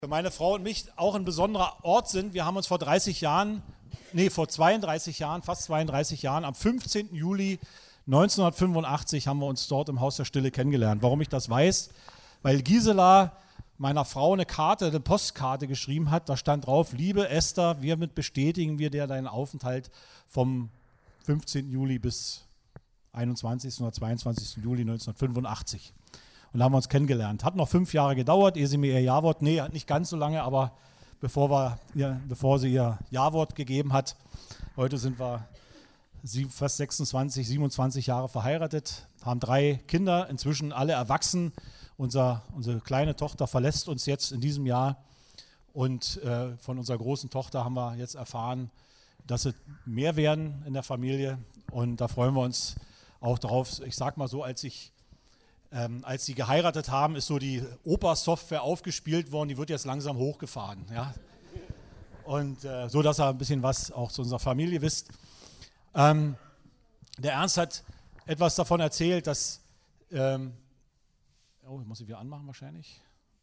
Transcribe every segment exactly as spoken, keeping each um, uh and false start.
für meine Frau und mich auch ein besonderer Ort sind. Wir haben uns vor dreißig Jahren, nee, vor zweiunddreißig Jahren, fast zweiunddreißig Jahren, am fünfzehnten Juli neunzehnhundertfünfundachtzig haben wir uns dort im Haus der Stille kennengelernt. Warum ich das weiß? Weil Gisela meiner Frau eine Karte, eine Postkarte geschrieben hat, da stand drauf: Liebe Esther, hiermit bestätigen wir dir deinen Aufenthalt vom fünfzehnten Juli bis einundzwanzigsten oder zweiundzwanzigsten Juli neunzehnhundertfünfundachtzig. Und da haben wir uns kennengelernt. Hat noch fünf Jahre gedauert, ehe sie mir ihr Ja-Wort, nee, nicht ganz so lange, aber bevor, wir, ja, bevor sie ihr Ja-Wort gegeben hat. Heute sind wir fast sechsundzwanzig, siebenundzwanzig Jahre verheiratet, haben drei Kinder, inzwischen alle erwachsen. Unser, unsere kleine Tochter verlässt uns jetzt in diesem Jahr und äh, von unserer großen Tochter haben wir jetzt erfahren, dass es mehr werden in der Familie und da freuen wir uns auch drauf. Ich sag mal so, als ich Ähm, als sie geheiratet haben, ist so die Opa-Software aufgespielt worden, die wird jetzt langsam hochgefahren. Ja? Und äh, so, dass ihr ein bisschen was auch zu unserer Familie wisst. Ähm, der Ernst hat etwas davon erzählt, dass, ähm, oh, ich muss ich wieder anmachen wahrscheinlich.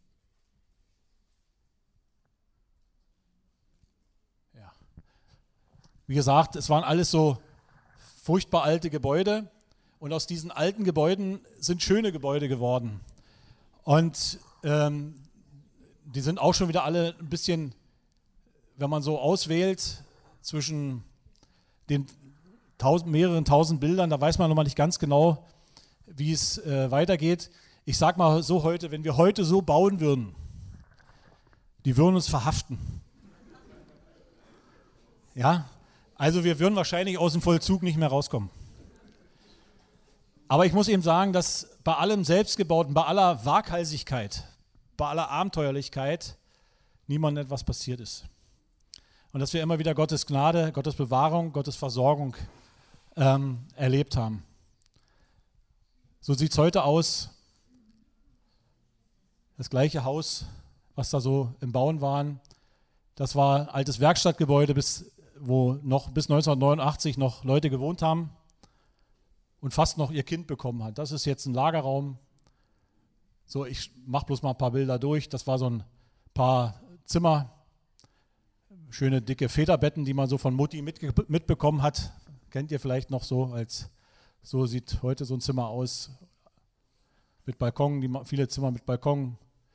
Ja. Wie gesagt, es waren alles so furchtbar alte Gebäude. Und aus diesen alten Gebäuden sind schöne Gebäude geworden. Und ähm, die sind auch schon wieder alle ein bisschen, wenn man so auswählt, zwischen den tausend, mehreren tausend Bildern, da weiß man noch mal nicht ganz genau, wie es äh, weitergeht. Ich sage mal so heute, wenn wir heute so bauen würden, die würden uns verhaften. Ja, also wir würden wahrscheinlich aus dem Vollzug nicht mehr rauskommen. Aber ich muss eben sagen, dass bei allem Selbstgebauten, bei aller Waghalsigkeit, bei aller Abenteuerlichkeit niemandem etwas passiert ist. Und dass wir immer wieder Gottes Gnade, Gottes Bewahrung, Gottes Versorgung ähm, erlebt haben. So sieht es heute aus. Das gleiche Haus, was da so im Bauen war, das war ein altes Werkstattgebäude, bis, wo noch bis neunzehnhundertneunundachtzig noch Leute gewohnt haben. Und fast noch ihr Kind bekommen hat. Das ist jetzt ein Lagerraum. So, ich mache bloß mal ein paar Bilder durch. Das war so ein paar Zimmer, schöne dicke Federbetten, die man so von Mutti mitge- mitbekommen hat. Kennt ihr vielleicht noch so, als so sieht heute so ein Zimmer aus. Mit Balkon, die, viele Zimmer mit Balkon.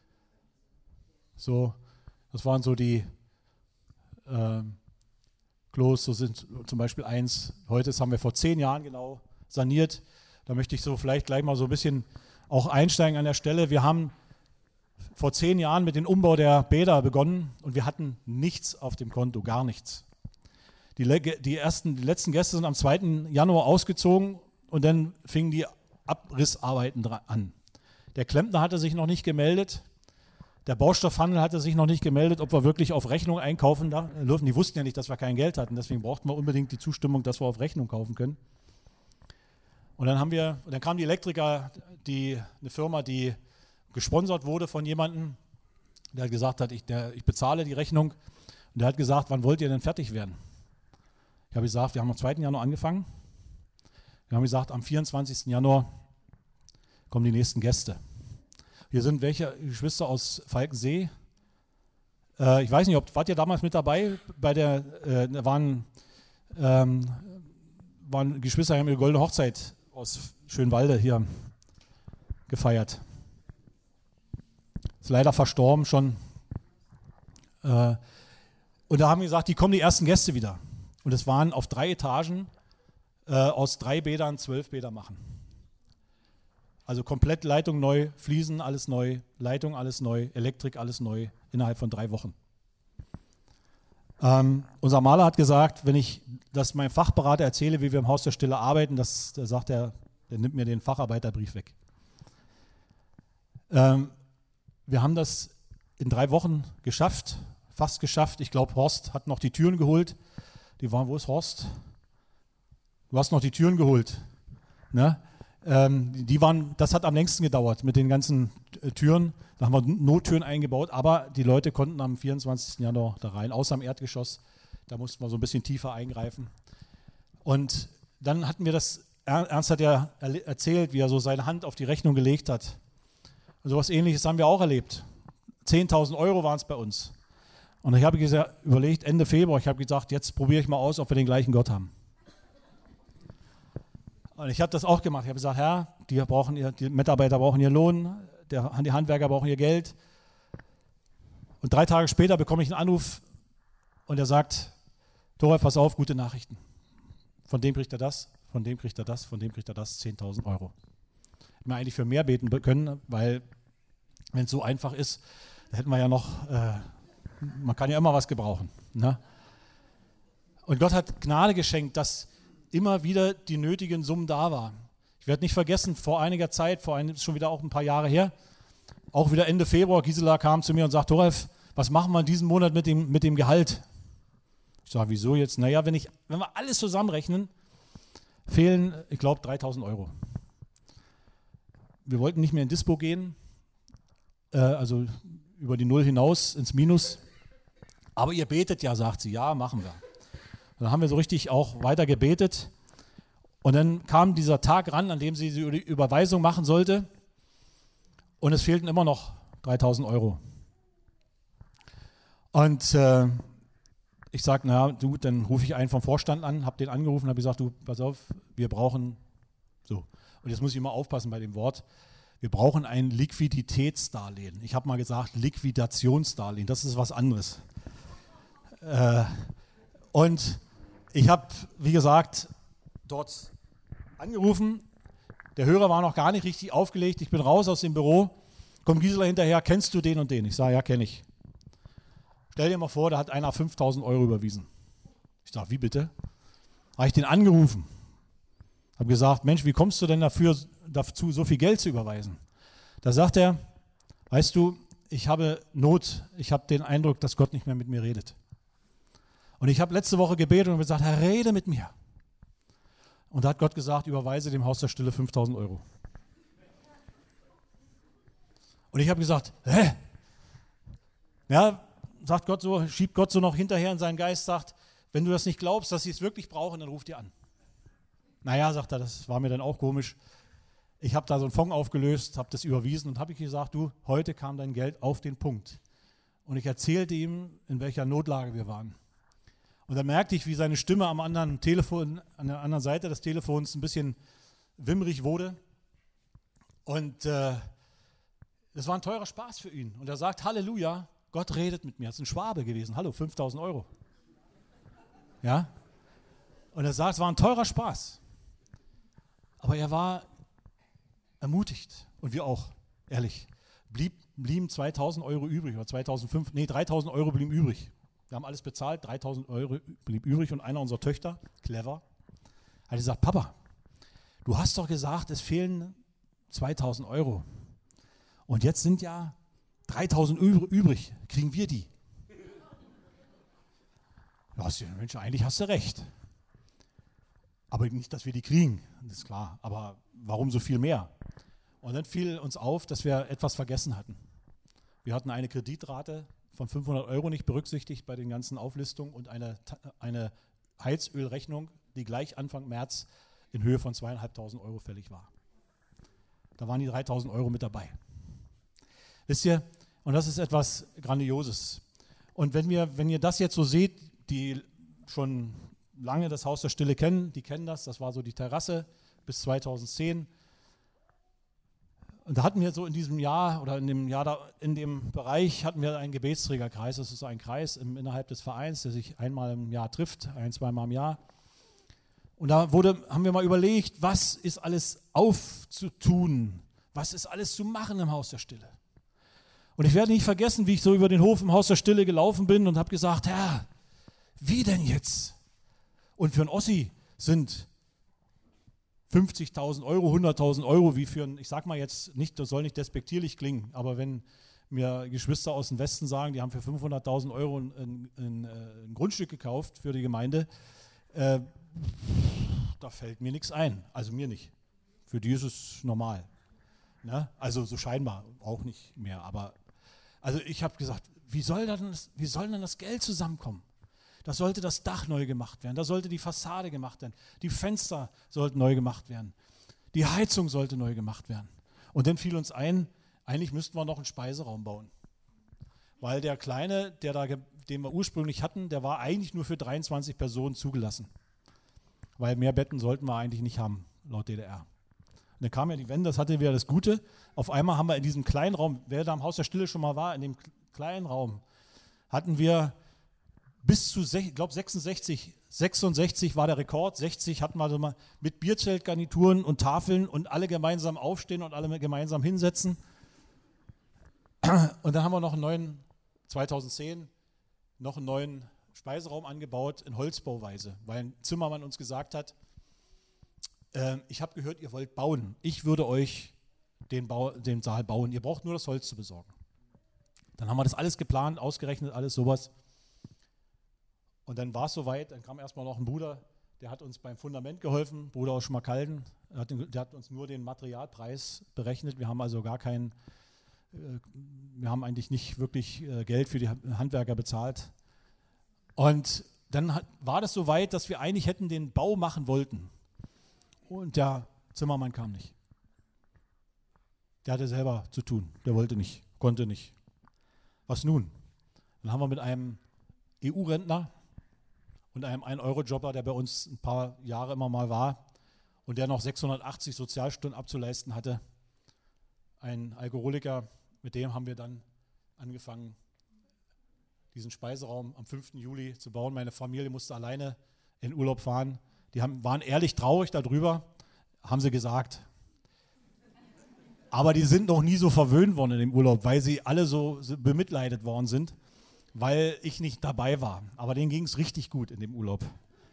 So, das waren so die äh, Klos, so sind zum Beispiel eins. Heute, das haben wir vor zehn Jahren genau saniert. Da möchte ich so vielleicht gleich mal so ein bisschen auch einsteigen an der Stelle. Wir haben vor zehn Jahren mit dem Umbau der Bäder begonnen und wir hatten nichts auf dem Konto, gar nichts. Die, die, ersten, die letzten Gäste sind am zweiten Januar ausgezogen und dann fingen die Abrissarbeiten an. Der Klempner hatte sich noch nicht gemeldet, der Baustoffhandel hatte sich noch nicht gemeldet, ob wir wirklich auf Rechnung einkaufen dürfen. Die wussten ja nicht, dass wir kein Geld hatten, deswegen brauchten wir unbedingt die Zustimmung, dass wir auf Rechnung kaufen können. Und dann haben wir, dann kamen die Elektriker, die, eine Firma, die gesponsert wurde von jemandem, der hat gesagt hat, ich, der, ich bezahle die Rechnung. Und der hat gesagt, wann wollt ihr denn fertig werden? Ich habe gesagt, wir haben am zweiten Januar angefangen. Wir haben gesagt, am vierundzwanzigsten Januar kommen die nächsten Gäste. Hier sind welche Geschwister aus Falkensee. Äh, ich weiß nicht, ob, wart ihr damals mit dabei? Bei der, äh, da waren, ähm, waren Geschwister, die haben ihre goldene Hochzeit aus Schönwalde hier gefeiert. Ist leider verstorben schon. Äh, und da haben wir gesagt, die kommen die ersten Gäste wieder. Und es waren auf drei Etagen äh, aus drei Bädern zwölf Bäder machen. Also komplett Leitung neu, Fliesen alles neu, Leitung alles neu, Elektrik alles neu, innerhalb von drei Wochen. Ähm, unser Maler hat gesagt, wenn ich das meinem Fachberater erzähle, wie wir im Haus der Stille arbeiten, das, da sagt er, der nimmt mir den Facharbeiterbrief weg. Ähm, wir haben das in drei Wochen geschafft, fast geschafft. Ich glaube, Horst hat noch die Türen geholt. Die waren, wo ist Horst? Du hast noch die Türen geholt. Ne? Ähm, die waren, das hat am längsten gedauert mit den ganzen äh, Türen. Da haben wir Nottüren eingebaut, aber die Leute konnten am vierundzwanzigsten Januar da rein, außer am Erdgeschoss. Da mussten wir so ein bisschen tiefer eingreifen. Und dann hatten wir das, Ernst hat ja erzählt, wie er so seine Hand auf die Rechnung gelegt hat. Und sowas Ähnliches haben wir auch erlebt. zehntausend Euro waren es bei uns. Und ich habe gesagt, überlegt, Ende Februar, ich habe gesagt, jetzt probiere ich mal aus, ob wir den gleichen Gott haben. Und ich habe das auch gemacht. Ich habe gesagt, Herr, die, brauchen ihr, die Mitarbeiter brauchen ihren Lohn, der, die Handwerker brauchen ihr Geld. Und drei Tage später bekomme ich einen Anruf und er sagt, Thoralf, pass auf, gute Nachrichten. Von dem kriegt er das, von dem kriegt er das, von dem kriegt er das, zehntausend Euro. Ich hätte eigentlich für mehr beten können, weil wenn es so einfach ist, da hätten wir ja noch, äh, man kann ja immer was gebrauchen. Ne? Und Gott hat Gnade geschenkt, dass immer wieder die nötigen Summen da waren. Ich werde nicht vergessen, vor einiger Zeit, vor einem, schon wieder auch ein paar Jahre her, auch wieder Ende Februar, Gisela kam zu mir und sagt, Thoralf, was machen wir diesen Monat mit dem, mit dem Gehalt? Ich sage, wieso jetzt? Naja, wenn, ich, wenn wir alles zusammenrechnen, fehlen, ich glaube, dreitausend Euro. Wir wollten nicht mehr in Dispo gehen, äh, also über die Null hinaus ins Minus. Aber ihr betet ja, sagt sie, ja, machen wir. Dann haben wir so richtig auch weiter gebetet. Und dann kam dieser Tag ran, an dem sie die Überweisung machen sollte. Und es fehlten immer noch dreitausend Euro. Und äh, ich sage, naja, du, dann rufe ich einen vom Vorstand an, habe den angerufen, habe gesagt, du, pass auf, wir brauchen, so. Und jetzt muss ich immer aufpassen bei dem Wort, wir brauchen ein Liquiditätsdarlehen. Ich habe mal gesagt, Liquidationsdarlehen, das ist was anderes. Äh, und ich habe, wie gesagt, dort angerufen, der Hörer war noch gar nicht richtig aufgelegt, ich bin raus aus dem Büro, kommt Gisela hinterher, kennst du den und den? Ich sage, ja, kenne ich. Stell dir mal vor, da hat einer fünftausend Euro überwiesen. Ich sage, wie bitte? Habe ich den angerufen, habe gesagt, Mensch, wie kommst du denn dafür, dazu, so viel Geld zu überweisen? Da sagt er, weißt du, ich habe Not, ich habe den Eindruck, dass Gott nicht mehr mit mir redet. Und ich habe letzte Woche gebetet und gesagt, Herr, rede mit mir. Und da hat Gott gesagt, überweise dem Haus der Stille fünftausend Euro. Und ich habe gesagt, hä? Ja, sagt Gott so, schiebt Gott so noch hinterher in seinen Geist, sagt, wenn du das nicht glaubst, dass sie es wirklich brauchen, dann ruf dir an. Naja, sagt er, das war mir dann auch komisch. Ich habe da so einen Fonds aufgelöst, habe das überwiesen und habe ich gesagt, du, heute kam dein Geld auf den Punkt. Und ich erzählte ihm, in welcher Notlage wir waren. Und dann merkte ich, wie seine Stimme am anderen Telefon, an der anderen Seite des Telefons ein bisschen wimmrig wurde. Und äh, das war ein teurer Spaß für ihn. Und er sagt, Halleluja, Gott redet mit mir. Das ist ein Schwabe gewesen. Hallo, fünftausend Euro. Ja? Und er sagt, es war ein teurer Spaß. Aber er war ermutigt. Und wir auch, ehrlich. Blieb, blieben zweitausend Euro übrig. Oder zweitausendfünf, nee, dreitausend Euro blieben übrig. Wir haben alles bezahlt, dreitausend Euro blieb übrig. Und einer unserer Töchter, clever, hat gesagt, Papa, du hast doch gesagt, es fehlen zweitausend Euro. Und jetzt sind ja dreitausend übrig. Kriegen wir die? Ja, Mensch, eigentlich hast du recht. Aber nicht, dass wir die kriegen, das ist klar. Aber warum so viel mehr? Und dann fiel uns auf, dass wir etwas vergessen hatten. Wir hatten eine Kreditrate von fünfhundert Euro nicht berücksichtigt bei den ganzen Auflistungen und eine, eine Heizölrechnung, die gleich Anfang März in Höhe von zweitausendfünfhundert Euro fällig war. Da waren die dreitausend Euro mit dabei. Wisst ihr, und das ist etwas Grandioses. Und wenn, wir, wenn ihr das jetzt so seht, die schon lange das Haus der Stille kennen, die kennen das, das war so die Terrasse bis zweitausendzehn. Und da hatten wir so in diesem Jahr oder in dem Jahr da, in dem Bereich hatten wir einen Gebetsträgerkreis. Das ist ein Kreis im, innerhalb des Vereins, der sich einmal im Jahr trifft, ein-, zweimal im Jahr. Und da wurde, haben wir mal überlegt, was ist alles aufzutun, was ist alles zu machen im Haus der Stille. Und ich werde nicht vergessen, wie ich so über den Hof im Haus der Stille gelaufen bin und habe gesagt, Herr, wie denn jetzt? Und für einen Ossi sind fünfzigtausend Euro, hunderttausend Euro, wie für ein, ich sag mal jetzt nicht, das soll nicht despektierlich klingen, aber wenn mir Geschwister aus dem Westen sagen, die haben für fünfhunderttausend Euro ein, ein, ein, ein Grundstück gekauft für die Gemeinde, äh, da fällt mir nichts ein, also mir nicht. Für die ist es normal. Ne? Also so scheinbar auch nicht mehr, aber also ich habe gesagt, wie soll, dann, wie soll denn das Geld zusammenkommen? Da sollte das Dach neu gemacht werden, da sollte die Fassade gemacht werden, die Fenster sollten neu gemacht werden, die Heizung sollte neu gemacht werden. Und dann fiel uns ein, eigentlich müssten wir noch einen Speiseraum bauen. weil der Kleine, der da, den wir ursprünglich hatten, der war eigentlich nur für dreiundzwanzig Personen zugelassen. Weil mehr Betten sollten wir eigentlich nicht haben, laut D D R. Und dann kam ja die Wende, das hatte wieder das Gute. Auf einmal haben wir in diesem kleinen Raum, wer da im Haus der Stille schon mal war, in dem kleinen Raum, hatten wir bis zu, ich glaube sechsundsechzig, sechsundsechzig war der Rekord, sechzig hatten wir so mal mit Bierzeltgarnituren und Tafeln und alle gemeinsam aufstehen und alle gemeinsam hinsetzen. Und dann haben wir noch einen neuen, zweitausendzehn, noch einen neuen Speiseraum angebaut in Holzbauweise, weil ein Zimmermann uns gesagt hat, äh, ich habe gehört, ihr wollt bauen. Ich würde euch den, Bau, den Saal bauen. Ihr braucht nur das Holz zu besorgen. Dann haben wir das alles geplant, ausgerechnet, alles sowas. Und dann war es soweit, dann kam erstmal noch ein Bruder, der hat uns beim Fundament geholfen, Bruder aus Schmalkalden, der hat, der hat uns nur den Materialpreis berechnet. Wir haben also gar keinen, äh, wir haben eigentlich nicht wirklich äh, Geld für die Handwerker bezahlt. Und dann hat, war das soweit, dass wir eigentlich hätten den Bau machen wollten. Und der Zimmermann kam nicht. Der hatte selber zu tun, der wollte nicht, konnte nicht. Was nun? Dann haben wir mit einem E U-Rentner und einem ein-Euro-Jobber, der bei uns ein paar Jahre immer mal war und der noch sechshundertachtzig Sozialstunden abzuleisten hatte, ein Alkoholiker, mit dem haben wir dann angefangen, diesen Speiseraum am fünften Juli zu bauen. Meine Familie musste alleine in Urlaub fahren. Die haben, waren ehrlich traurig darüber, haben sie gesagt. Aber die sind noch nie so verwöhnt worden in dem Urlaub, weil sie alle so bemitleidet worden sind, weil ich nicht dabei war. Aber denen ging es richtig gut in dem Urlaub.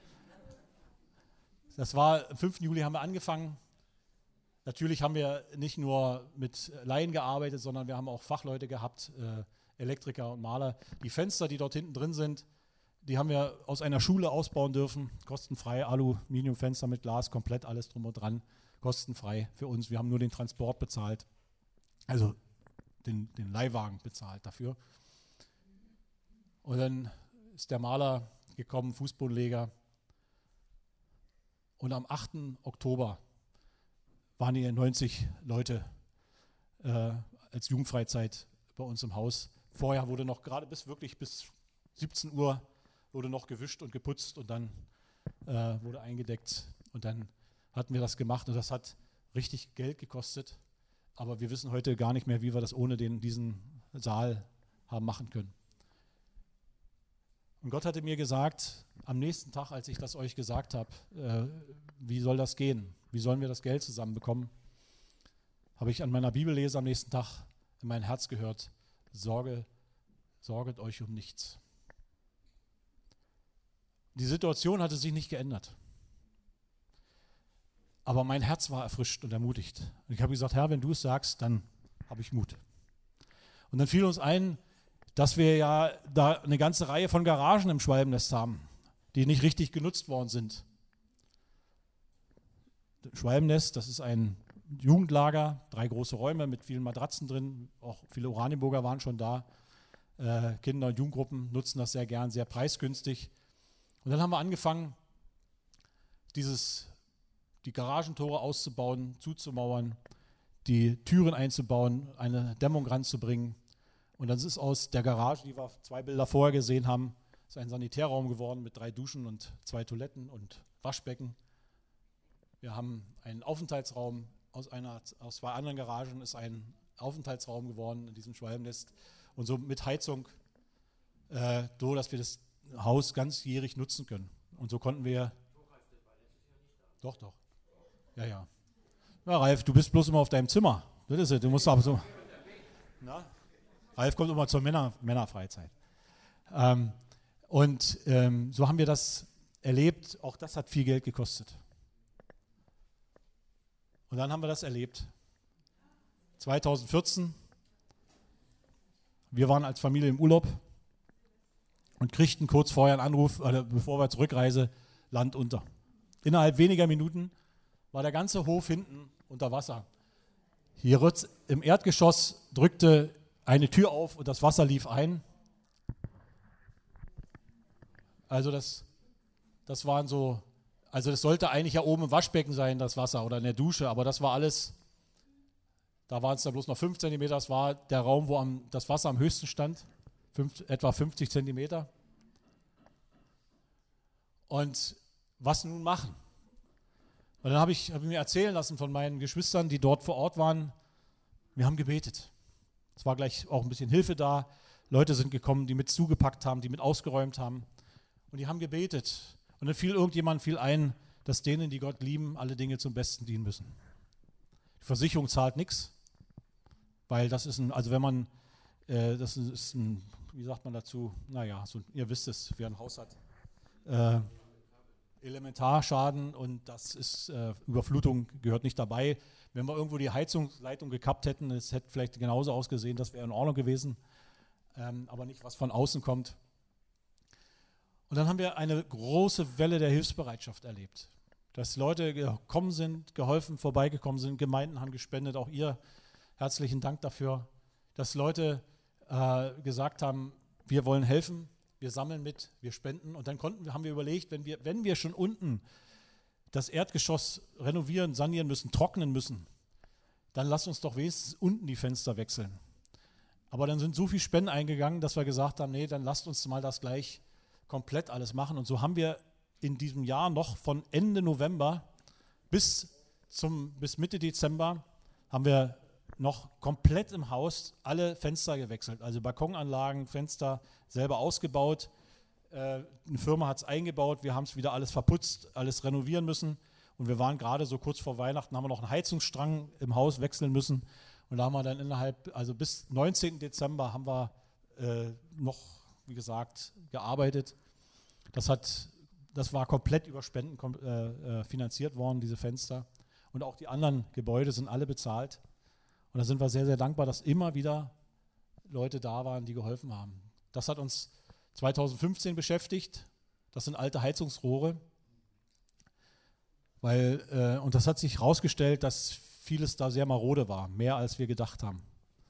Das war, am fünften Juli haben wir angefangen. Natürlich haben wir nicht nur mit Laien gearbeitet, sondern wir haben auch Fachleute gehabt, äh, Elektriker und Maler. Die Fenster, die dort hinten drin sind, die haben wir aus einer Schule ausbauen dürfen, kostenfrei, Aluminiumfenster mit Glas, komplett alles drum und dran, kostenfrei für uns. Wir haben nur den Transport bezahlt, also den, den Leihwagen bezahlt dafür. Und dann ist der Maler gekommen, Fußbodenleger. Und am achten Oktober waren hier neunzig Leute äh, als Jugendfreizeit bei uns im Haus. Vorher wurde noch, gerade bis wirklich bis siebzehn Uhr, wurde noch gewischt und geputzt und dann äh, wurde eingedeckt. Und dann hatten wir das gemacht und das hat richtig Geld gekostet. Aber wir wissen heute gar nicht mehr, wie wir das ohne den, diesen Saal haben machen können. Und Gott hatte mir gesagt, am nächsten Tag, als ich das euch gesagt habe, äh, wie soll das gehen? Wie sollen wir das Geld zusammenbekommen? Habe ich an meiner Bibellese am nächsten Tag in mein Herz gehört, Sorge, sorget euch um nichts. Die Situation hatte sich nicht geändert. Aber mein Herz war erfrischt und ermutigt. Und ich habe gesagt, Herr, wenn du es sagst, dann habe ich Mut. Und dann fiel uns ein, dass wir ja da eine ganze Reihe von Garagen im Schwalbennest haben, die nicht richtig genutzt worden sind. Schwalbennest, das ist ein Jugendlager, drei große Räume mit vielen Matratzen drin, auch viele Oranienburger waren schon da. Äh, Kinder- und Jugendgruppen nutzen das sehr gern, sehr preisgünstig. Und dann haben wir angefangen, dieses, die Garagentore auszubauen, zuzumauern, die Türen einzubauen, eine Dämmung ranzubringen. Und dann ist aus der Garage, die wir zwei Bilder vorher gesehen haben, ist ein Sanitärraum geworden mit drei Duschen und zwei Toiletten und Waschbecken. Wir haben einen Aufenthaltsraum, aus, einer, aus zwei anderen Garagen ist ein Aufenthaltsraum geworden in diesem Schwalbennest. Und so mit Heizung, äh, so dass wir das Haus ganzjährig nutzen können. Und so konnten wir... Doch, doch. Ja, ja. Ja, Ralf, du bist bloß immer auf deinem Zimmer. Das ist es, du musst aber so... Na? Ralf kommt immer zur Männer, Männerfreizeit. Ähm, und ähm, so haben wir das erlebt. Auch das hat viel Geld gekostet. Und dann haben wir das erlebt. zweitausendvierzehn, wir waren als Familie im Urlaub und kriegten kurz vorher einen Anruf, äh, bevor wir zurückreisen, Land unter. Innerhalb weniger Minuten war der ganze Hof hinten unter Wasser. Hier im Erdgeschoss drückte eine Tür auf und das Wasser lief ein. Also das, das waren so, also das sollte eigentlich ja oben im Waschbecken sein, das Wasser, oder in der Dusche, aber das war alles, da waren es dann bloß noch fünf Zentimeter, das war der Raum, wo am, das Wasser am höchsten stand. fünf, etwa fünfzig Zentimeter. Und was nun machen? Und dann habe ich, hab ich mir erzählen lassen von meinen Geschwistern, die dort vor Ort waren, wir haben gebetet. Es war gleich auch ein bisschen Hilfe da. Leute sind gekommen, die mit zugepackt haben, die mit ausgeräumt haben. Und die haben gebetet. Und dann fiel irgendjemand fiel ein, dass denen, die Gott lieben, alle Dinge zum Besten dienen müssen. Die Versicherung zahlt nichts, weil das ist ein, also wenn man, äh, das ist ein, wie sagt man dazu, naja, so, ihr wisst es, wer ein Haus hat, äh, Elementarschaden und das ist, äh, Überflutung gehört nicht dabei. Wenn wir irgendwo die Heizungsleitung gekappt hätten, es hätte vielleicht genauso ausgesehen, das wäre in Ordnung gewesen, ähm, aber nicht, was von außen kommt. Und dann haben wir eine große Welle der Hilfsbereitschaft erlebt, dass Leute gekommen sind, geholfen, vorbeigekommen sind, Gemeinden haben gespendet, auch ihr herzlichen Dank dafür, dass Leute äh, gesagt haben, wir wollen helfen, wir sammeln mit, wir spenden und dann konnten, haben wir überlegt, wenn wir, wenn wir schon unten das Erdgeschoss renovieren, sanieren müssen, trocknen müssen, dann lasst uns doch wenigstens unten die Fenster wechseln. Aber dann sind so viele Spenden eingegangen, dass wir gesagt haben, nee, dann lasst uns mal das gleich komplett alles machen. Und so haben wir in diesem Jahr noch von Ende November bis, zum, bis Mitte Dezember haben wir noch komplett im Haus alle Fenster gewechselt. Also Balkonanlagen, Fenster selber ausgebaut. Äh, eine Firma hat es eingebaut, wir haben es wieder alles verputzt, alles renovieren müssen. Und wir waren gerade so kurz vor Weihnachten, haben wir noch einen Heizungsstrang im Haus wechseln müssen. Und da haben wir dann innerhalb, also bis neunzehnten Dezember haben wir äh, noch, wie gesagt, gearbeitet. Das, hat, das war komplett über Spenden kom äh, finanziert worden, diese Fenster. Und auch die anderen Gebäude sind alle bezahlt. Und da sind wir sehr, sehr dankbar, dass immer wieder Leute da waren, die geholfen haben. Das hat uns zweitausendfünfzehn beschäftigt. Das sind alte Heizungsrohre. Weil, äh, und das hat sich herausgestellt, dass vieles da sehr marode war, mehr als wir gedacht haben.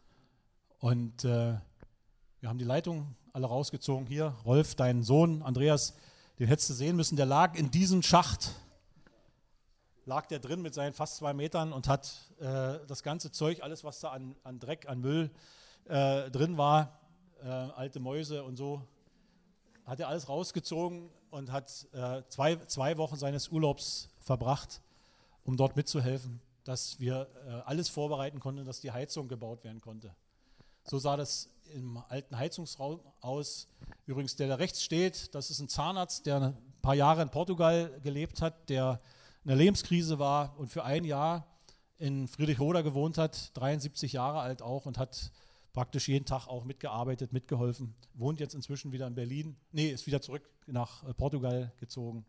Und äh, wir haben die Leitung alle rausgezogen. Hier, Rolf, dein Sohn, Andreas, den hättest du sehen müssen, der lag in diesem Schacht, lag der drin mit seinen fast zwei Metern und hat äh, das ganze Zeug, alles was da an, an Dreck, an Müll äh, drin war, äh, alte Mäuse und so, hat er alles rausgezogen und hat äh, zwei, zwei Wochen seines Urlaubs verbracht, um dort mitzuhelfen, dass wir äh, alles vorbereiten konnten, dass die Heizung gebaut werden konnte. So sah das im alten Heizungsraum aus. Übrigens, der da rechts steht, das ist ein Zahnarzt, der ein paar Jahre in Portugal gelebt hat, der in einer Lebenskrise war und für ein Jahr in Friedrichroda gewohnt hat, dreiundsiebzig Jahre alt auch und hat praktisch jeden Tag auch mitgearbeitet, mitgeholfen. Wohnt jetzt inzwischen wieder in Berlin. Nee, ist wieder zurück nach Portugal gezogen.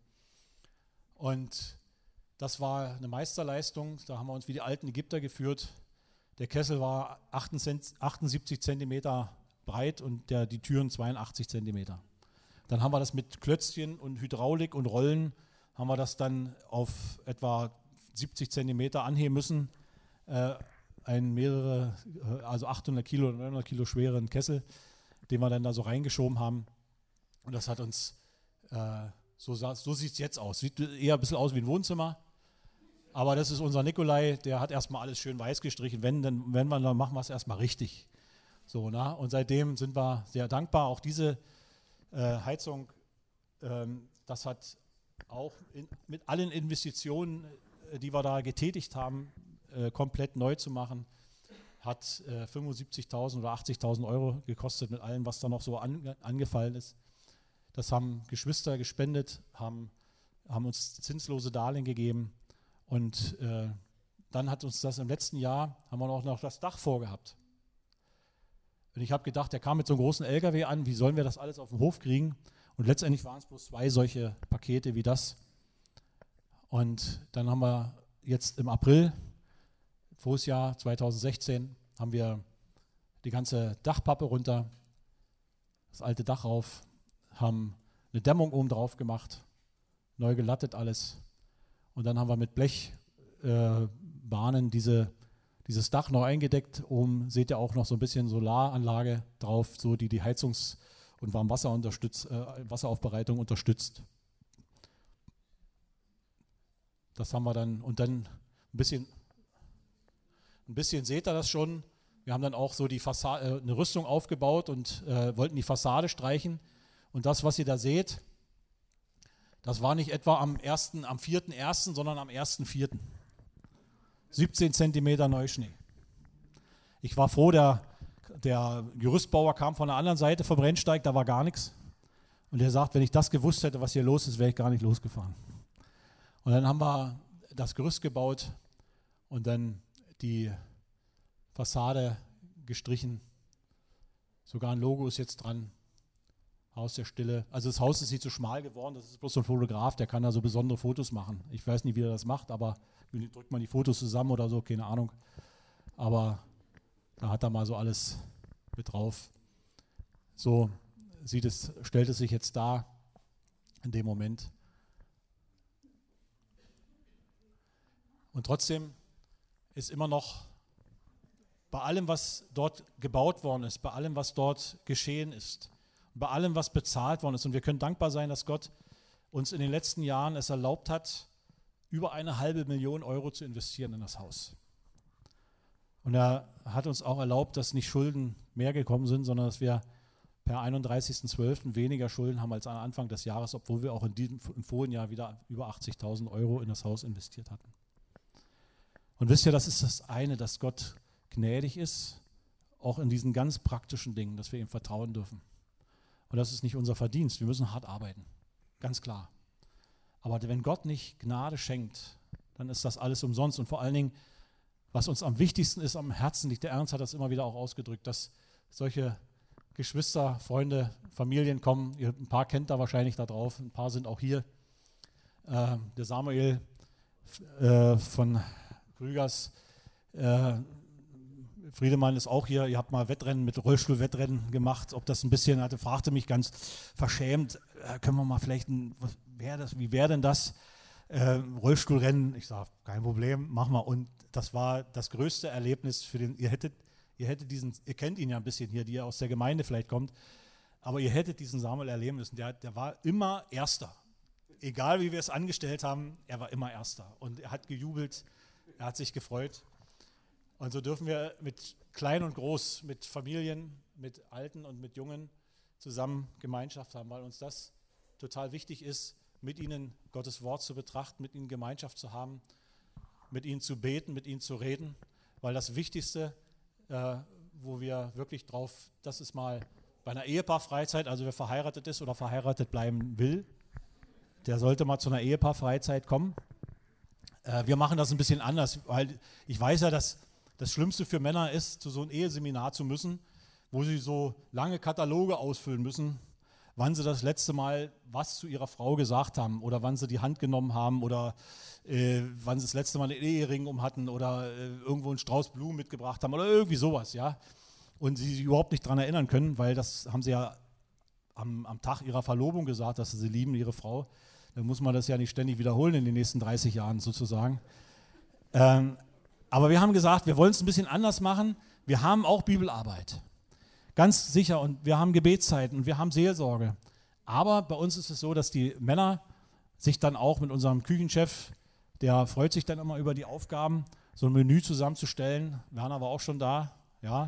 Und das war eine Meisterleistung. Da haben wir uns wie die alten Ägypter geführt. Der Kessel war achtundsiebzig Zentimeter breit und der, die Türen zweiundachtzig Zentimeter. Dann haben wir das mit Klötzchen und Hydraulik und Rollen, haben wir das dann auf etwa siebzig Zentimeter anheben müssen. Äh, einen mehrere, also achthundert Kilo oder neunhundert Kilo schweren Kessel, den wir dann da so reingeschoben haben. Und das hat uns, äh, so, so sieht es jetzt aus. Sieht eher ein bisschen aus wie ein Wohnzimmer. Aber das ist unser Nikolai, der hat erstmal alles schön weiß gestrichen. Wenn, dann, wenn wir, dann machen wir es erstmal richtig. So, na? Und seitdem sind wir sehr dankbar. Auch diese äh, Heizung, ähm, das hat auch in, mit allen Investitionen, äh, die wir da getätigt haben, äh, komplett neu zu machen, hat äh, fünfundsiebzigtausend oder achtzigtausend Euro gekostet mit allem, was da noch so an, angefallen ist. Das haben Geschwister gespendet, haben, haben uns zinslose Darlehen gegeben. Und äh, dann hat uns das im letzten Jahr, haben wir auch noch das Dach vorgehabt. Und ich habe gedacht, der kam mit so einem großen L K W an, wie sollen wir das alles auf den Hof kriegen? Und letztendlich waren es bloß zwei solche Pakete wie das. Und dann haben wir jetzt im April, voriges Jahr zweitausendsechzehn, haben wir die ganze Dachpappe runter, das alte Dach rauf, haben eine Dämmung oben drauf gemacht, neu gelattet alles. Und dann haben wir mit Blechbahnen äh, diese, dieses Dach noch eingedeckt. Oben seht ihr auch noch so ein bisschen Solaranlage drauf, so die die Heizungs- und Warmwasser unterstützt, äh, Wasseraufbereitung unterstützt. Das haben wir dann und dann ein bisschen, ein bisschen seht ihr das schon. Wir haben dann auch so die Fassade, äh, eine Rüstung aufgebaut und äh, wollten die Fassade streichen. Und das, was ihr da seht, das war nicht etwa am ersten, am vierten ersten, sondern am ersten vierten siebzehn Zentimeter Neuschnee. Ich war froh, der, der Gerüstbauer kam von der anderen Seite vom Rennsteig, da war gar nichts. Und er sagt, wenn ich das gewusst hätte, was hier los ist, wäre ich gar nicht losgefahren. Und dann haben wir das Gerüst gebaut und dann die Fassade gestrichen. Sogar ein Logo ist jetzt dran. Haus der Stille. Also das Haus ist nicht so schmal geworden, das ist bloß so ein Fotograf, der kann da so besondere Fotos machen. Ich weiß nicht, wie er das macht, aber drückt man die Fotos zusammen oder so, keine Ahnung. Aber da hat er mal so alles mit drauf. So sieht es, stellt es sich jetzt dar in dem Moment. Und trotzdem ist immer noch bei allem, was dort gebaut worden ist, bei allem, was dort geschehen ist, bei allem, was bezahlt worden ist. Und wir können dankbar sein, dass Gott uns in den letzten Jahren es erlaubt hat, über eine halbe Million Euro zu investieren in das Haus. Und er hat uns auch erlaubt, dass nicht Schulden mehr gekommen sind, sondern dass wir per einunddreißigsten zwölften weniger Schulden haben als am Anfang des Jahres, obwohl wir auch in diesem, im vorigen Jahr wieder über achtzigtausend Euro in das Haus investiert hatten. Und wisst ihr, das ist das eine, dass Gott gnädig ist, auch in diesen ganz praktischen Dingen, dass wir ihm vertrauen dürfen. Und das ist nicht unser Verdienst, wir müssen hart arbeiten, ganz klar. Aber wenn Gott nicht Gnade schenkt, dann ist das alles umsonst. Und vor allen Dingen, was uns am wichtigsten ist, am Herzen liegt, der Ernst hat das immer wieder auch ausgedrückt, dass solche Geschwister, Freunde, Familien kommen, ihr, ein paar kennt da wahrscheinlich da drauf, ein paar sind auch hier. Äh, der Samuel äh, von Krügers, äh, Friedemann ist auch hier, ihr habt mal Wettrennen mit Rollstuhlwettrennen gemacht, ob das ein bisschen, hatte, fragte mich ganz verschämt, äh, können wir mal vielleicht, ein, was wär das, wie wäre denn das, äh, Rollstuhlrennen? Ich sage, kein Problem, machen wir. Und das war das größte Erlebnis für den, ihr hättet, ihr hättet diesen, ihr kennt ihn ja ein bisschen hier, die ihr aus der Gemeinde vielleicht kommt, aber ihr hättet diesen Samuel erleben müssen, der, der war immer Erster. Egal wie wir es angestellt haben, er war immer Erster. Und er hat gejubelt, er hat sich gefreut. Und so dürfen wir mit klein und groß, mit Familien, mit Alten und mit Jungen zusammen Gemeinschaft haben, weil uns das total wichtig ist, mit ihnen Gottes Wort zu betrachten, mit ihnen Gemeinschaft zu haben, mit ihnen zu beten, mit ihnen zu reden, weil das Wichtigste, äh, wo wir wirklich drauf, das ist mal bei einer Ehepaarfreizeit, also wer verheiratet ist oder verheiratet bleiben will, der sollte mal zu einer Ehepaarfreizeit kommen. Äh, wir machen das ein bisschen anders, weil ich weiß ja, dass das Schlimmste für Männer ist, zu so einem Eheseminar zu müssen, wo sie so lange Kataloge ausfüllen müssen, wann sie das letzte Mal was zu ihrer Frau gesagt haben oder wann sie die Hand genommen haben oder äh, wann sie das letzte Mal einen Ehering um hatten oder äh, irgendwo einen Strauß Blumen mitgebracht haben oder irgendwie sowas, ja. Und sie sich überhaupt nicht daran erinnern können, weil das haben sie ja am, am Tag ihrer Verlobung gesagt, dass sie sie lieben, ihre Frau. Dann muss man das ja nicht ständig wiederholen in den nächsten dreißig Jahren sozusagen. Ähm, Aber wir haben gesagt, wir wollen es ein bisschen anders machen. Wir haben auch Bibelarbeit. Ganz sicher. Und wir haben Gebetszeiten und wir haben Seelsorge. Aber bei uns ist es so, dass die Männer sich dann auch mit unserem Küchenchef, der freut sich dann immer über die Aufgaben, so ein Menü zusammenzustellen. Werner war auch schon da, ja.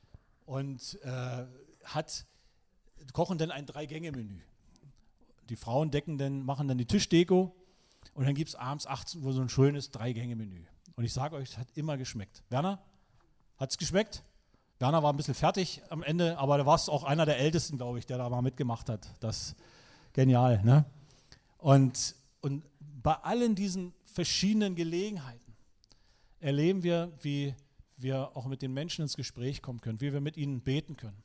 Und äh, hat, kochen dann ein Drei-Gänge-Menü. Die Frauen decken dann, machen dann die Tischdeko und dann gibt es abends achtzehn Uhr so ein schönes Drei-Gänge-Menü. Und ich sage euch, es hat immer geschmeckt. Werner, hat es geschmeckt? Werner war ein bisschen fertig am Ende, aber da war es auch einer der Ältesten, glaube ich, der da mal mitgemacht hat. Das ist genial, ne? Und, und bei allen diesen verschiedenen Gelegenheiten erleben wir, wie wir auch mit den Menschen ins Gespräch kommen können, wie wir mit ihnen beten können.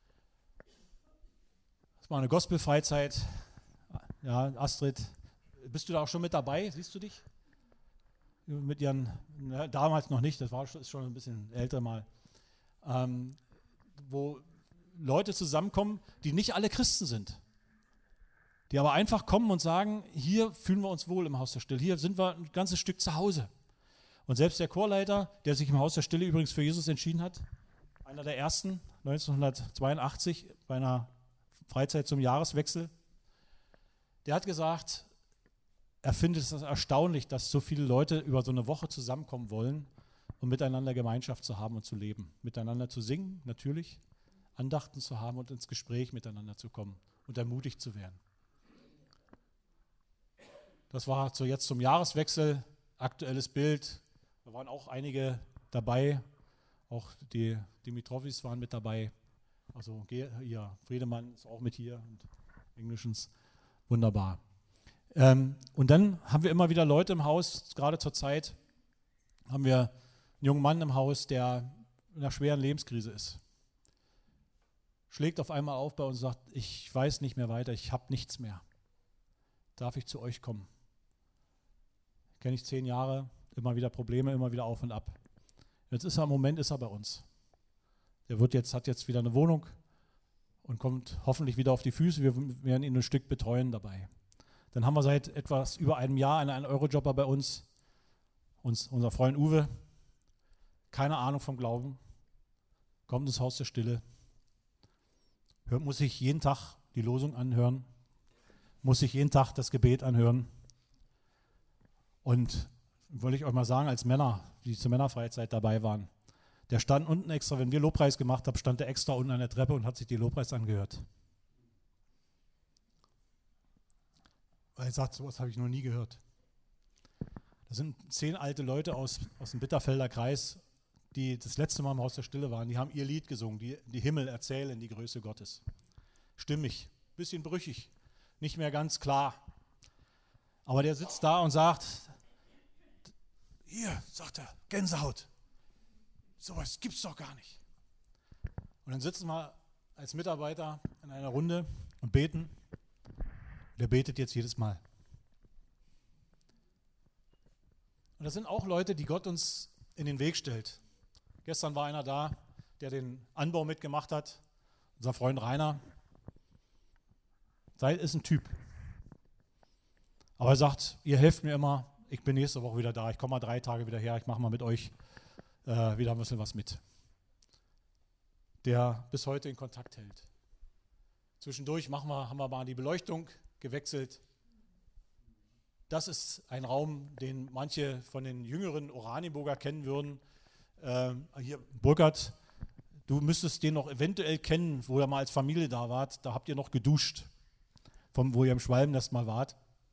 Das war eine Gospelfreizeit. Ja, Astrid, bist du da auch schon mit dabei? Siehst du dich? Mit ihren, ne, damals noch nicht, das war ist schon ein bisschen älter mal, ähm, wo Leute zusammenkommen, die nicht alle Christen sind, die aber einfach kommen und sagen, hier fühlen wir uns wohl im Haus der Stille, hier sind wir ein ganzes Stück zu Hause. Und selbst der Chorleiter, der sich im Haus der Stille übrigens für Jesus entschieden hat, einer der ersten, neunzehnhundertzweiundachtzig, bei einer Freizeit zum Jahreswechsel, der hat gesagt, er findet es erstaunlich, dass so viele Leute über so eine Woche zusammenkommen wollen und miteinander Gemeinschaft zu haben und zu leben. Miteinander zu singen, natürlich, Andachten zu haben und ins Gespräch miteinander zu kommen und ermutigt zu werden. Das war so jetzt zum Jahreswechsel, aktuelles Bild. Da waren auch einige dabei, auch die Dimitrovis waren mit dabei. Also hier, Friedemann ist auch mit hier und Englischens, wunderbar. Ähm, und dann haben wir immer wieder Leute im Haus, gerade zur Zeit haben wir einen jungen Mann im Haus, der in einer schweren Lebenskrise ist. Schlägt auf einmal auf bei uns und sagt, ich weiß nicht mehr weiter, ich habe nichts mehr. Darf ich zu euch kommen? Kenne ich zehn Jahre, immer wieder Probleme, immer wieder auf und ab. Jetzt ist er im Moment ist er bei uns. Der wird jetzt, hat jetzt wieder eine Wohnung und kommt hoffentlich wieder auf die Füße. Wir werden ihn ein Stück betreuen dabei. Dann haben wir seit etwas über einem Jahr einen Eurojobber bei uns, uns, unser Freund Uwe, keine Ahnung vom Glauben, kommt ins Haus der Stille, hört, muss sich jeden Tag die Losung anhören, muss sich jeden Tag das Gebet anhören. Und wollte ich euch mal sagen, als Männer, die zur Männerfreizeit dabei waren, der stand unten extra, wenn wir Lobpreis gemacht haben, stand der extra unten an der Treppe und hat sich die Lobpreis angehört. Weil er sagt, sowas habe ich noch nie gehört. Das sind zehn alte Leute aus, aus dem Bitterfelder Kreis, die das letzte Mal im Haus der Stille waren. Die haben ihr Lied gesungen, die, die Himmel erzählen die Größe Gottes. Stimmig, bisschen brüchig, nicht mehr ganz klar. Aber der sitzt da und sagt, hier, sagt er, Gänsehaut. Sowas gibt's doch gar nicht. Und dann sitzen wir als Mitarbeiter in einer Runde und beten. Der betet jetzt jedes Mal. Und das sind auch Leute, die Gott uns in den Weg stellt. Gestern war einer da, der den Anbau mitgemacht hat. Unser Freund Rainer. Sei ist ein Typ. Aber er sagt, ihr helft mir immer, ich bin nächste Woche wieder da, ich komme mal drei Tage wieder her, ich mache mal mit euch äh, wieder ein bisschen was mit. Der bis heute in Kontakt hält. Zwischendurch machen wir, haben wir mal die Beleuchtung gewechselt. Das ist ein Raum, den manche von den jüngeren Oranienburger kennen würden. Ähm, hier, Burkhard, du müsstest den noch eventuell kennen, wo ihr mal als Familie da wart. Da habt ihr noch geduscht, vom, wo ihr im Schwalbennest mal wart.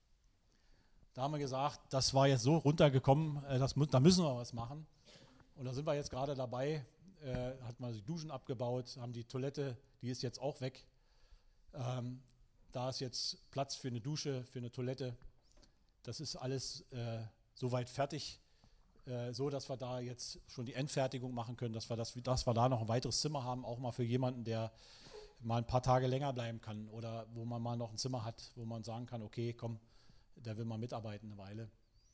Da haben wir gesagt, das war jetzt so runtergekommen, äh, das, da müssen wir was machen. Und da sind wir jetzt gerade dabei, äh, hat man die Duschen abgebaut, haben die Toilette, die ist jetzt auch weg. Ähm, da ist jetzt Platz für eine Dusche, für eine Toilette. Das ist alles äh, soweit fertig, äh, so dass wir da jetzt schon die Endfertigung machen können, dass wir, das, dass wir da noch ein weiteres Zimmer haben, auch mal für jemanden, der mal ein paar Tage länger bleiben kann oder wo man mal noch ein Zimmer hat, wo man sagen kann, okay, komm, der will mal mitarbeiten eine Weile.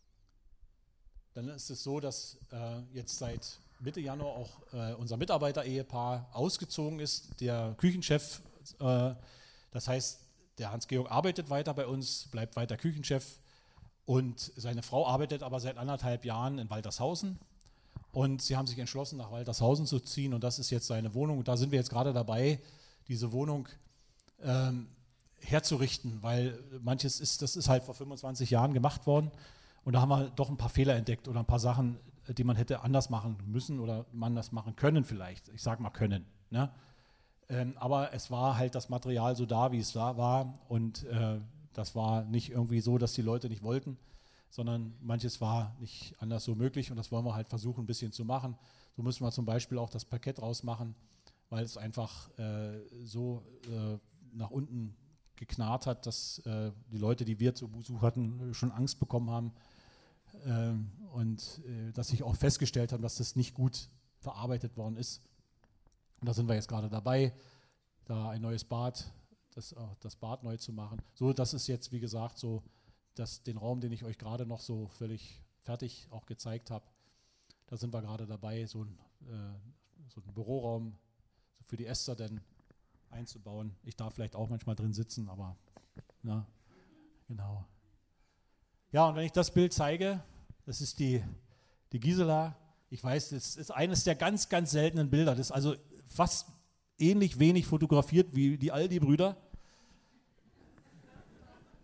Dann ist es so, dass äh, jetzt seit Mitte Januar auch äh, unser Mitarbeiter-Ehepaar ausgezogen ist, der Küchenchef, äh, das heißt, der Hans-Georg arbeitet weiter bei uns, bleibt weiter Küchenchef und seine Frau arbeitet aber seit anderthalb Jahren in Waltershausen und sie haben sich entschlossen, nach Waltershausen zu ziehen und das ist jetzt seine Wohnung und da sind wir jetzt gerade dabei, diese Wohnung ähm, herzurichten, weil manches ist, das ist halt vor fünfundzwanzig Jahren gemacht worden und da haben wir doch ein paar Fehler entdeckt oder ein paar Sachen, die man hätte anders machen müssen oder man das machen können vielleicht, ich sage mal können, ne? Ähm, aber es war halt das Material so da, wie es da war und äh, das war nicht irgendwie so, dass die Leute nicht wollten, sondern manches war nicht anders so möglich und das wollen wir halt versuchen ein bisschen zu machen. So müssen wir zum Beispiel auch das Parkett rausmachen, weil es einfach äh, so äh, nach unten geknarrt hat, dass äh, die Leute, die wir zu Besuch hatten, schon Angst bekommen haben ähm, und äh, dass sich auch festgestellt haben, dass das nicht gut verarbeitet worden ist. Und da sind wir jetzt gerade dabei, da ein neues Bad, das, das Bad neu zu machen. So, das ist jetzt, wie gesagt, so dass den Raum, den ich euch gerade noch so völlig fertig auch gezeigt habe, da sind wir gerade dabei, so ein, äh, so einen Büroraum für die Esther denn einzubauen. Ich darf vielleicht auch manchmal drin sitzen, aber na, genau. Ja, und wenn ich das Bild zeige, das ist die, die Gisela. Ich weiß, das ist eines der ganz, ganz seltenen Bilder. Das ist also fast ähnlich wenig fotografiert wie die Aldi-Brüder.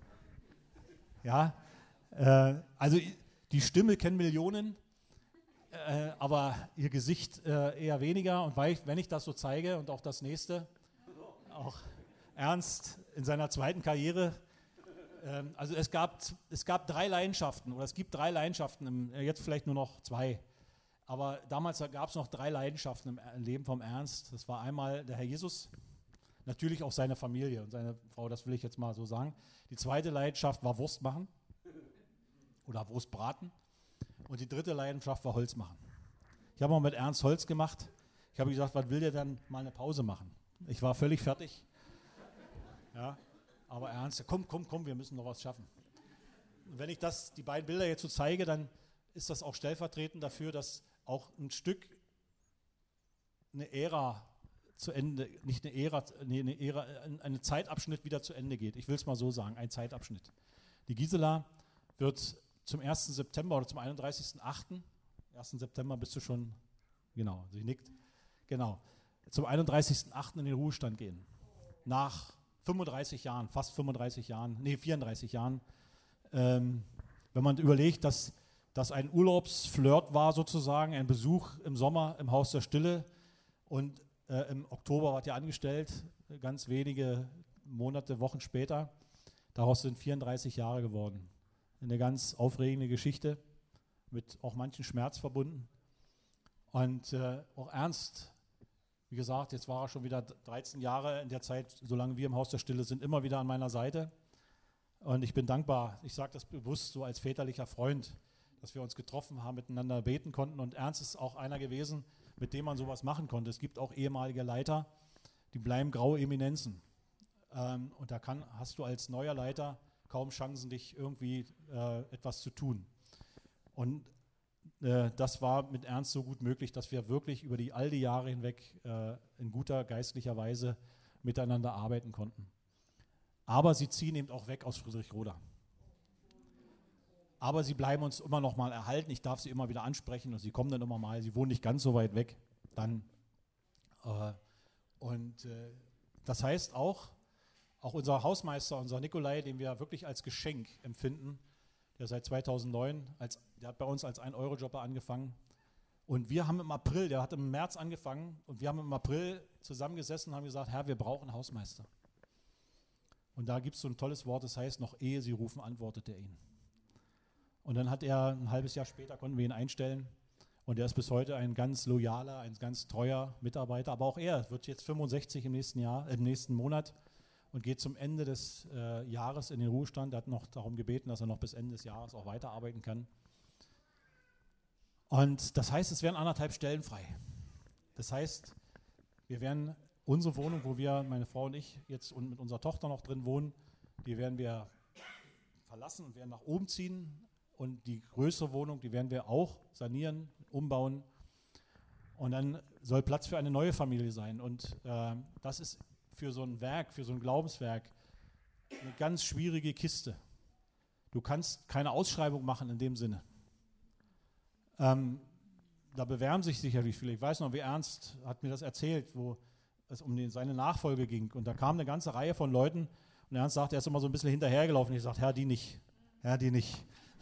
Ja, äh, also die Stimme kennen Millionen. äh, aber ihr Gesicht äh, eher weniger. Und weil ich, wenn ich das so zeige und auch das nächste, auch Ernst in seiner zweiten Karriere, ähm, also es gab, es gab drei Leidenschaften, oder es gibt drei Leidenschaften, im, jetzt vielleicht nur noch zwei. Aber damals gab es noch drei Leidenschaften im Leben vom Ernst. Das war einmal der Herr Jesus, natürlich auch seine Familie und seine Frau, das will ich jetzt mal so sagen. Die zweite Leidenschaft war Wurst machen oder Wurst braten. Und die dritte Leidenschaft war Holz machen. Ich habe mal mit Ernst Holz gemacht. Ich habe gesagt, was will der dann mal eine Pause machen? Ich war völlig fertig. Ja, aber Ernst, komm, komm, komm, wir müssen noch was schaffen. Und wenn ich das, die beiden Bilder jetzt so zeige, dann ist das auch stellvertretend dafür, dass auch ein Stück eine Ära zu Ende, nicht eine Ära, nee, eine Ära, ein Zeitabschnitt wieder zu Ende geht. Ich will es mal so sagen, ein Zeitabschnitt. Die Gisela wird zum ersten September oder zum einunddreißigsten achten ersten September bist du schon, genau, sie nickt, genau, zum einunddreißigsten achten in den Ruhestand gehen. Nach fünfunddreißig Jahren, fast fünfunddreißig Jahren, nee, vierunddreißig Jahren. Ähm, wenn man überlegt, dass das ein Urlaubsflirt war sozusagen, ein Besuch im Sommer im Haus der Stille und äh, im Oktober war die angestellt, ganz wenige Monate, Wochen später. Daraus sind vierunddreißig Jahre geworden. Eine ganz aufregende Geschichte, mit auch manchen Schmerz verbunden. Und äh, auch Ernst, wie gesagt, jetzt war er schon wieder dreizehn Jahre in der Zeit, solange wir im Haus der Stille sind, immer wieder an meiner Seite. Und ich bin dankbar, ich sage das bewusst so als väterlicher Freund, dass wir uns getroffen haben, miteinander beten konnten. Und Ernst ist auch einer gewesen, mit dem man sowas machen konnte. Es gibt auch ehemalige Leiter, die bleiben graue Eminenzen. Ähm, und da kann, hast du als neuer Leiter kaum Chancen, dich irgendwie äh, etwas zu tun. Und äh, das war mit Ernst so gut möglich, dass wir wirklich über die all die Jahre hinweg äh, in guter geistlicher Weise miteinander arbeiten konnten. Aber sie ziehen eben auch weg aus Friedrichroda. Aber sie bleiben uns immer noch mal erhalten. Ich darf sie immer wieder ansprechen und sie kommen dann immer mal. Sie wohnen nicht ganz so weit weg. Dann, äh, und äh, das heißt auch, auch unser Hausmeister, unser Nikolai, den wir wirklich als Geschenk empfinden, der seit zweitausendneun, als, der hat bei uns als ein Euro Jobber angefangen. Und wir haben im April, der hat im März angefangen, und wir haben im April zusammengesessen und haben gesagt, Herr, wir brauchen einen Hausmeister. Und da gibt es so ein tolles Wort, das heißt, noch ehe sie rufen, antwortet er ihnen. Und dann hat er, ein halbes Jahr später konnten wir ihn einstellen. Und er ist bis heute ein ganz loyaler, ein ganz treuer Mitarbeiter. Aber auch er wird jetzt fünfundsechzig im nächsten Jahr, im nächsten Monat und geht zum Ende des äh, Jahres in den Ruhestand. Er hat noch darum gebeten, dass er noch bis Ende des Jahres auch weiterarbeiten kann. Und das heißt, es werden anderthalb Stellen frei. Das heißt, wir werden unsere Wohnung, wo wir, meine Frau und ich, jetzt und mit unserer Tochter noch drin wohnen, die werden wir verlassen und werden nach oben ziehen. Und die größere Wohnung, die werden wir auch sanieren, umbauen. Und dann soll Platz für eine neue Familie sein. Und äh, das ist für so ein Werk, für so ein Glaubenswerk, eine ganz schwierige Kiste. Du kannst keine Ausschreibung machen in dem Sinne. Ähm, da bewerben sich sicherlich viele. Ich weiß noch, wie Ernst hat mir das erzählt, wo es um den, seine Nachfolge ging. Und da kam eine ganze Reihe von Leuten und Ernst sagt, er ist immer so ein bisschen hinterhergelaufen. Ich sagte, Herr, die nicht. Herr, die nicht.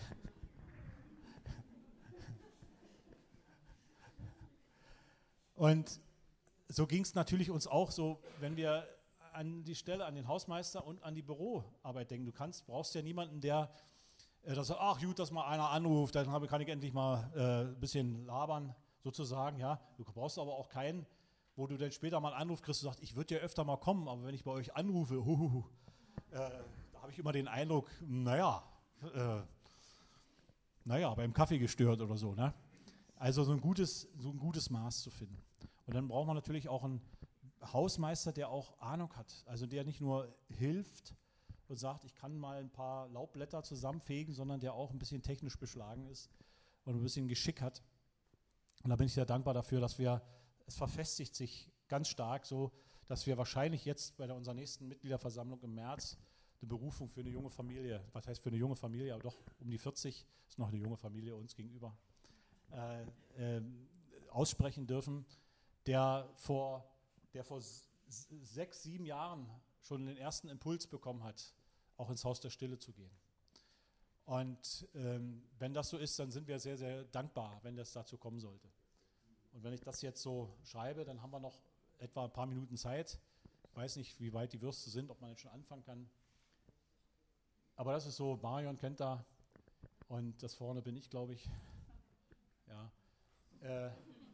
Und so ging es natürlich uns auch so, wenn wir an die Stelle, an den Hausmeister und an die Büroarbeit denken. Du kannst, brauchst ja niemanden, der äh, das sagt, ach gut, dass mal einer anruft, dann habe, kann ich endlich mal äh, ein bisschen labern, sozusagen. Ja. Du brauchst aber auch keinen, wo du dann später mal einen Anruf kriegst und sagst, ich würde ja öfter mal kommen, aber wenn ich bei euch anrufe, huhuhu, äh, da habe ich immer den Eindruck, naja, äh, naja, beim Kaffee gestört oder so. Ne? Also so ein, gutes, so ein gutes Maß zu finden. Und dann braucht man natürlich auch einen Hausmeister, der auch Ahnung hat. Also der nicht nur hilft und sagt, ich kann mal ein paar Laubblätter zusammenfegen, sondern der auch ein bisschen technisch beschlagen ist und ein bisschen Geschick hat. Und da bin ich sehr dankbar dafür, dass wir, es verfestigt sich ganz stark so, dass wir wahrscheinlich jetzt bei der, unserer nächsten Mitgliederversammlung im März eine Berufung für eine junge Familie, was heißt für eine junge Familie, aber doch um die vierzig, ist noch eine junge Familie uns gegenüber, äh, äh, aussprechen dürfen, der vor, der vor s- sechs, sieben Jahren schon den ersten Impuls bekommen hat, auch ins Haus der Stille zu gehen. Und ähm, wenn das so ist, dann sind wir sehr, sehr dankbar, wenn das dazu kommen sollte. Und wenn ich das jetzt so schreibe, dann haben wir noch etwa ein paar Minuten Zeit. Ich weiß nicht, wie weit die Würste sind, ob man jetzt schon anfangen kann. Aber das ist so, Marion kennt da und das vorne bin ich, glaube ich. Ja. Äh,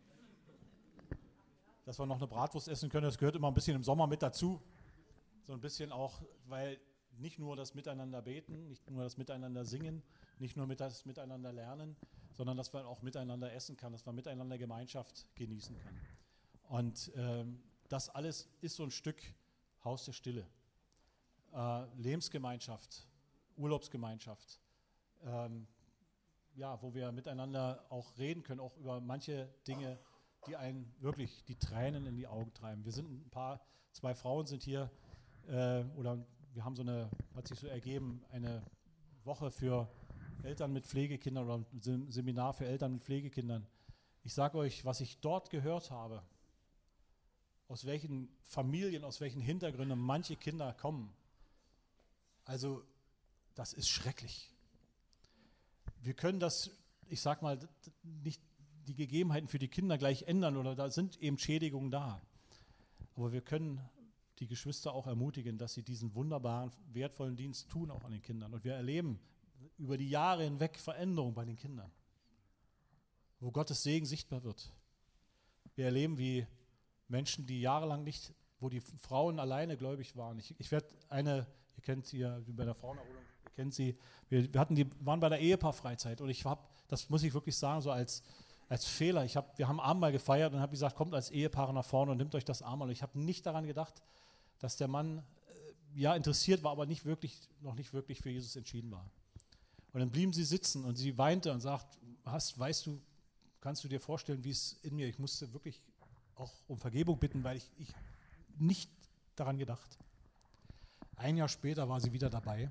dass wir noch eine Bratwurst essen können, das gehört immer ein bisschen im Sommer mit dazu. So ein bisschen auch, weil nicht nur das Miteinander beten, nicht nur das Miteinander singen, nicht nur das Miteinander lernen, sondern dass man auch miteinander essen kann, dass man miteinander Gemeinschaft genießen kann. Und ähm, das alles ist so ein Stück Haus der Stille. Äh, Lebensgemeinschaft, Urlaubsgemeinschaft, ähm, ja, wo wir miteinander auch reden können, auch über manche Dinge, die einen wirklich die Tränen in die Augen treiben. Wir sind ein paar, zwei Frauen sind hier, äh, oder wir haben so eine, hat sich so ergeben, eine Woche für Eltern mit Pflegekindern oder ein Seminar für Eltern mit Pflegekindern. Ich sage euch, was ich dort gehört habe, aus welchen Familien, aus welchen Hintergründen manche Kinder kommen. Also, das ist schrecklich. Wir können das, ich sage mal, nicht die Gegebenheiten für die Kinder gleich ändern oder da sind eben Schädigungen da. Aber wir können die Geschwister auch ermutigen, dass sie diesen wunderbaren, wertvollen Dienst tun, auch an den Kindern. Und wir erleben über die Jahre hinweg Veränderungen bei den Kindern, wo Gottes Segen sichtbar wird. Wir erleben, wie Menschen, die jahrelang nicht, wo die Frauen alleine gläubig waren. Ich, ich werde eine, ihr kennt sie ja bei der Frauenerholung, ihr kennt sie, wir, wir hatten die, waren bei der Ehepaarfreizeit und ich habe, das muss ich wirklich sagen, so als, als Fehler, ich hab, wir haben Abendmahl gefeiert und habe gesagt, kommt als Ehepaare nach vorne und nimmt euch das Abendmahl. Und ich habe nicht daran gedacht, dass der Mann äh, ja interessiert war, aber nicht wirklich, noch nicht wirklich für Jesus entschieden war. Und dann blieben sie sitzen und sie weinte und sagt, hast, weißt du, kannst du dir vorstellen, wie es in mir, ich musste wirklich auch um Vergebung bitten, weil ich, ich nicht daran gedacht. Ein Jahr später war sie wieder dabei.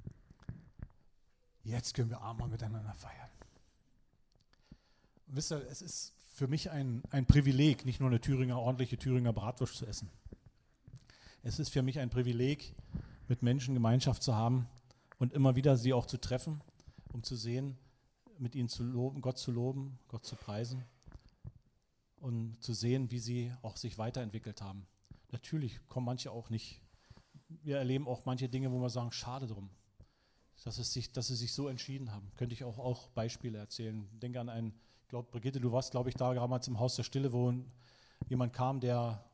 Jetzt können wir Abendmahl miteinander feiern. Und wisst ihr, es ist für mich ein, ein Privileg, nicht nur eine Thüringer, ordentliche Thüringer Bratwurst zu essen. Es ist für mich ein Privileg, mit Menschen Gemeinschaft zu haben und immer wieder sie auch zu treffen, um zu sehen, mit ihnen zu loben, Gott zu loben, Gott zu preisen und zu sehen, wie sie auch sich weiterentwickelt haben. Natürlich kommen manche auch nicht. Wir erleben auch manche Dinge, wo wir sagen, schade drum, dass, es sich, dass sie sich so entschieden haben. Könnte ich auch, auch Beispiele erzählen. Ich denke an einen, ich glaube, Brigitte, du warst, glaube ich, da damals im Haus der Stille, wo jemand kam, der,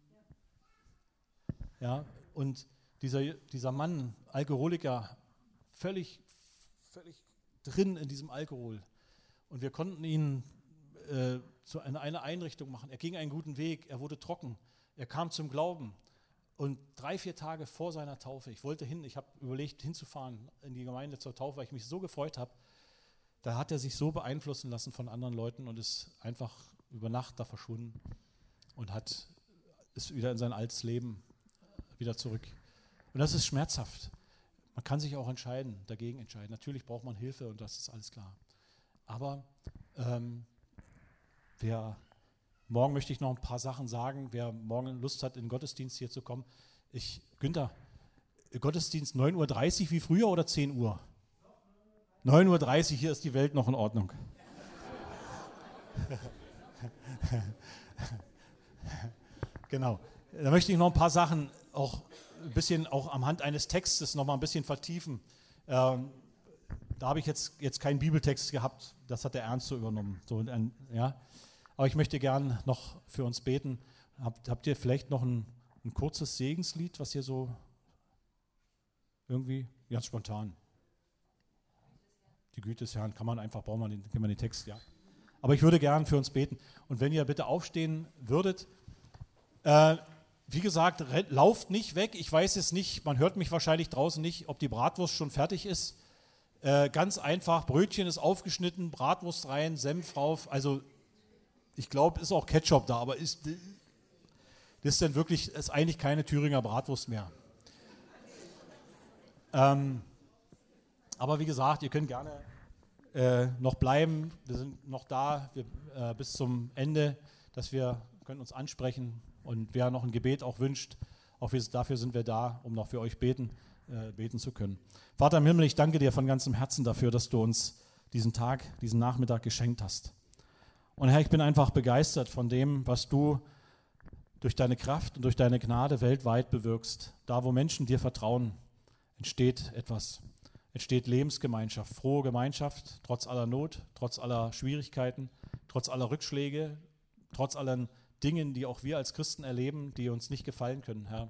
ja, und dieser, dieser Mann, Alkoholiker, völlig, völlig drin in diesem Alkohol. Und wir konnten ihn äh, zu einer, einer Einrichtung machen. Er ging einen guten Weg, er wurde trocken, er kam zum Glauben. Und drei, vier Tage vor seiner Taufe, ich wollte hin, ich habe überlegt, hinzufahren in die Gemeinde zur Taufe, weil ich mich so gefreut habe. Da hat er sich so beeinflussen lassen von anderen Leuten und ist einfach über Nacht da verschwunden und hat, ist wieder in sein altes Leben wieder zurück. Und das ist schmerzhaft. Man kann sich auch entscheiden, dagegen entscheiden. Natürlich braucht man Hilfe und das ist alles klar. Aber ähm, wer, morgen möchte ich noch ein paar Sachen sagen. Wer morgen Lust hat, in den Gottesdienst hier zu kommen. Ich, Günther, Gottesdienst neun Uhr dreißig wie früher oder zehn Uhr? neun Uhr dreißig, hier ist die Welt noch in Ordnung. Genau. Da möchte ich noch ein paar Sachen auch ein bisschen auch am Hand eines Textes noch mal ein bisschen vertiefen. Ähm, da habe ich jetzt, jetzt keinen Bibeltext gehabt, das hat der Ernst so übernommen. So ein, ja. Aber ich möchte gern noch für uns beten. Habt, habt ihr vielleicht noch ein, ein kurzes Segenslied, was ihr so irgendwie, ganz spontan. Die Güte des Herrn kann man einfach, braucht man den, kennt man den Text, ja. Aber ich würde gern für uns beten. Und wenn ihr bitte aufstehen würdet, äh, wie gesagt, lauft nicht weg. Ich weiß es nicht, man hört mich wahrscheinlich draußen nicht, ob die Bratwurst schon fertig ist. Äh, ganz einfach, Brötchen ist aufgeschnitten, Bratwurst rein, Senf drauf. Also ich glaube, ist auch Ketchup da, aber ist das ist denn wirklich, ist eigentlich keine Thüringer Bratwurst mehr. Ähm, aber wie gesagt, ihr könnt gerne äh, noch bleiben. Wir sind noch da wir, äh, bis zum Ende, dass wir können uns ansprechen. Und wer noch ein Gebet auch wünscht, auch wir, dafür sind wir da, um noch für euch beten. äh, beten zu können. Vater im Himmel, ich danke dir von ganzem Herzen dafür, dass du uns diesen Tag, diesen Nachmittag geschenkt hast. Und Herr, ich bin einfach begeistert von dem, was du durch deine Kraft und durch deine Gnade weltweit bewirkst. Da, wo Menschen dir vertrauen, entsteht etwas. Entsteht Lebensgemeinschaft, frohe Gemeinschaft, trotz aller Not, trotz aller Schwierigkeiten, trotz aller Rückschläge, trotz allen Dingen, die auch wir als Christen erleben, die uns nicht gefallen können, Herr.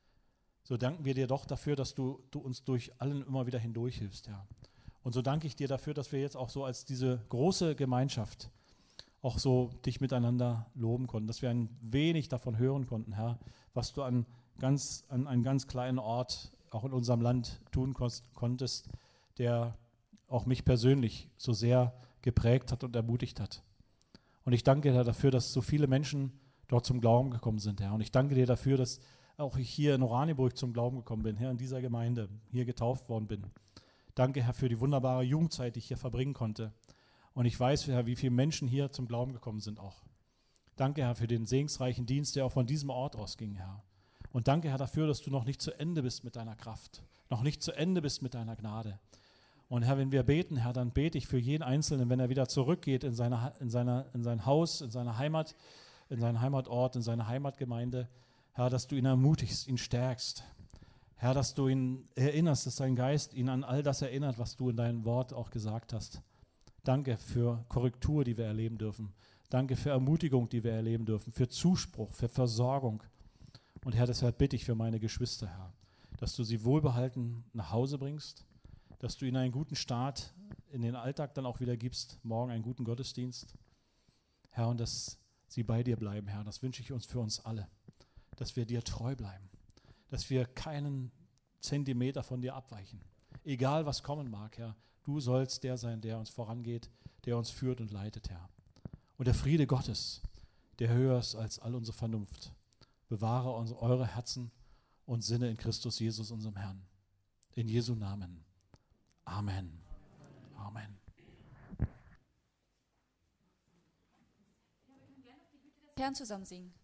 So danken wir dir doch dafür, dass du, du uns durch allen immer wieder hindurch hilfst, Herr. Und so danke ich dir dafür, dass wir jetzt auch so als diese große Gemeinschaft auch so dich miteinander loben konnten, dass wir ein wenig davon hören konnten, Herr, was du an, ganz, an einem ganz kleinen Ort auch in unserem Land tun konntest, der auch mich persönlich so sehr geprägt hat und ermutigt hat. Und ich danke dir dafür, dass so viele Menschen dort zum Glauben gekommen sind, Herr. Und ich danke dir dafür, dass auch ich hier in Oranienburg zum Glauben gekommen bin, Herr, in dieser Gemeinde, hier getauft worden bin. Danke, Herr, für die wunderbare Jugendzeit, die ich hier verbringen konnte. Und ich weiß, Herr, wie viele Menschen hier zum Glauben gekommen sind auch. Danke, Herr, für den segensreichen Dienst, der auch von diesem Ort ausging, Herr. Und danke, Herr, dafür, dass du noch nicht zu Ende bist mit deiner Kraft, noch nicht zu Ende bist mit deiner Gnade. Und Herr, wenn wir beten, Herr, dann bete ich für jeden Einzelnen, wenn er wieder zurückgeht in, seine, in, seiner, in sein Haus, in seine Heimat, in seinen Heimatort, in seine Heimatgemeinde, Herr, dass du ihn ermutigst, ihn stärkst. Herr, dass du ihn erinnerst, dass dein Geist ihn an all das erinnert, was du in deinem Wort auch gesagt hast. Danke für Korrektur, die wir erleben dürfen. Danke für Ermutigung, die wir erleben dürfen, für Zuspruch, für Versorgung. Und Herr, deshalb bitte ich für meine Geschwister, Herr, dass du sie wohlbehalten nach Hause bringst, dass du ihnen einen guten Start in den Alltag dann auch wieder gibst, morgen einen guten Gottesdienst. Herr, und dass sie bei dir bleiben, Herr, das wünsche ich uns für uns alle, dass wir dir treu bleiben, dass wir keinen Zentimeter von dir abweichen. Egal, was kommen mag, Herr, du sollst der sein, der uns vorangeht, der uns führt und leitet, Herr. Und der Friede Gottes, der höher ist als all unsere Vernunft, bewahre uns, eure Herzen und Sinne in Christus Jesus, unserem Herrn. In Jesu Namen. Amen. Amen. Herrn zusammen singen.